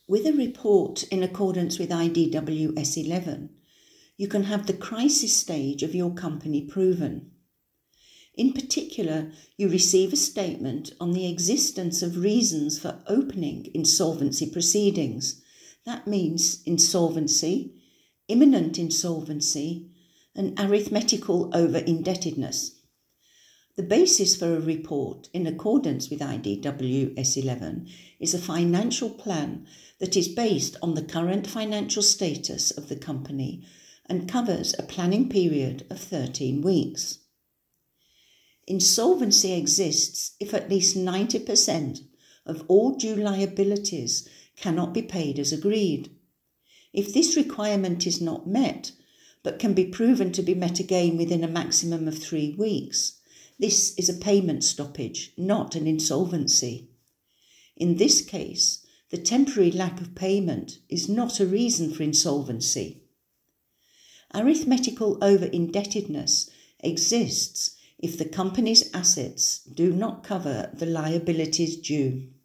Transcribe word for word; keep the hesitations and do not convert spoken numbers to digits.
With a report in accordance with I D W S eleven, you can have the crisis stage of your company proven. In particular, you receive a statement on the existence of reasons for opening insolvency proceedings. That means insolvency, imminent insolvency, and arithmetical over-indebtedness. The basis for a report in accordance with I D W S eleven is a financial plan that is based on the current financial status of the company and covers a planning period of thirteen weeks. Insolvency exists if at least ninety percent of all due liabilities cannot be paid as agreed. If this requirement is not met, but can be proven to be met again within a maximum of three weeks, this is a payment stoppage, not an insolvency. In this case, the temporary lack of payment is not a reason for insolvency. Arithmetical over-indebtedness exists if the company's assets do not cover the liabilities due.